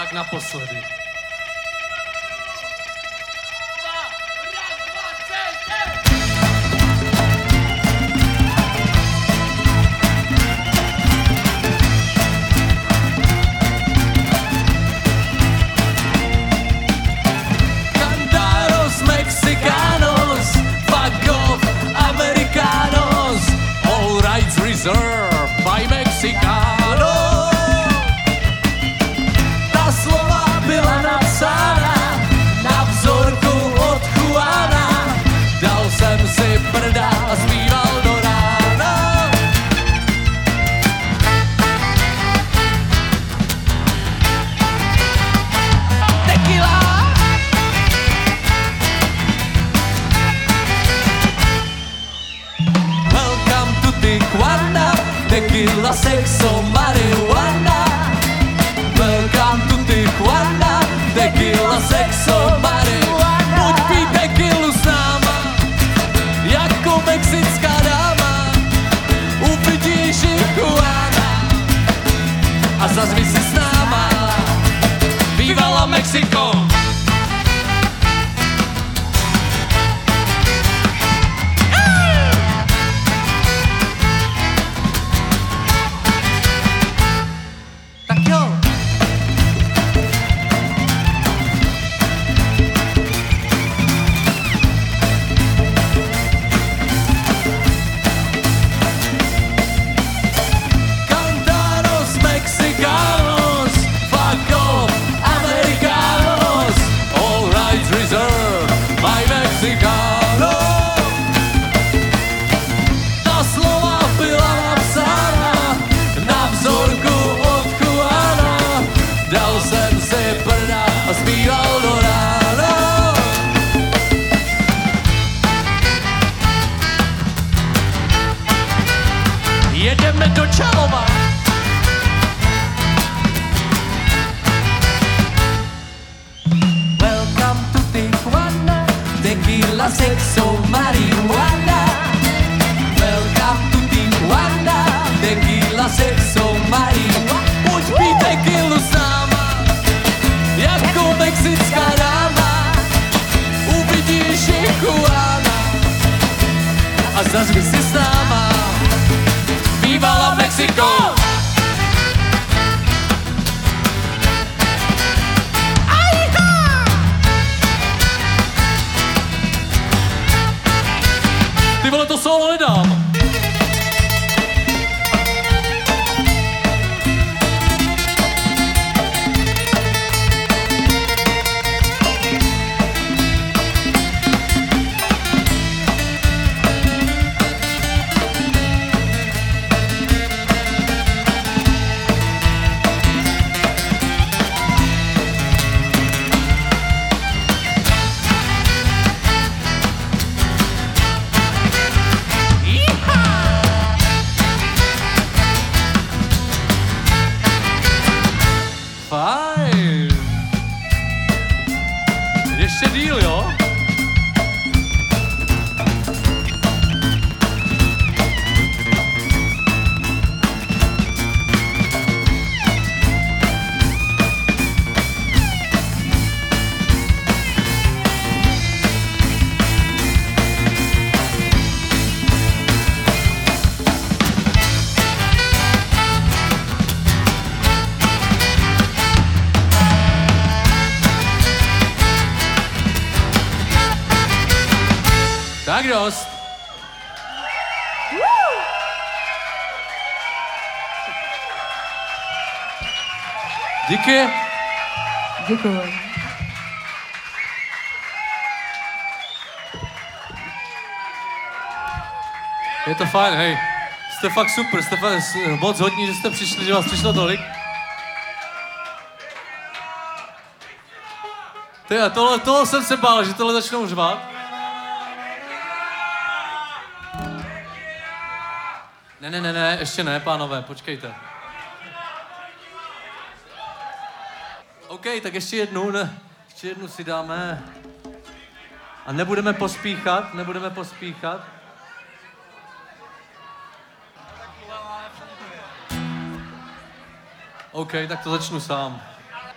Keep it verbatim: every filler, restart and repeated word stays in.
Tak naposledy. Cantaros mexicanos, fuck off americanos, all rights reserved by Mexicano. Ta slova byla napsána na vzorku od Juana. Dal jsem si prda a zpíval do rána. Tequila. Welcome to Tijuana, tequila, sexo, marihuana. Welcome to Tijuana, tequila, sexo, marihuana. Buď pít tequilu s náma, jako mexická dáma. Uvidíš Juana a zazví si s náma. Viva Mexico! Tak jo. Cantaros mexicanos, fuck off americanos, all rights reserved by Mexicano. Ta slova byla napsána na vzorku od Juana. Dal jsem si prda a zpíval do rána. Jedeme do Čalova. Welcome to Tijuana, tequila, sexo, marihuana. Welcome to Tijuana, tequila, sexo, marihuana. Buď pít tequilu s náma, jako mexická dáma. Uvidíš Juana a zazví si s náma. Viva Mexico! Ty vole, to solo nedám. Fajn. Ještě díl, jo? Tak dost. Díky. Děkuji. Je to fajn, hej. Jste fakt super, jste fakt moc hodní, že jste přišli, že vás přišlo tolik. Ty, tohle, tohle jsem se bál, že tohle začnou řvát. Ne, ne, ne, ne, ještě ne, pánové, počkejte. OK, tak ještě jednu, ne, ještě jednu si dáme. A nebudeme pospíchat, nebudeme pospíchat. OK, tak to začnu sám.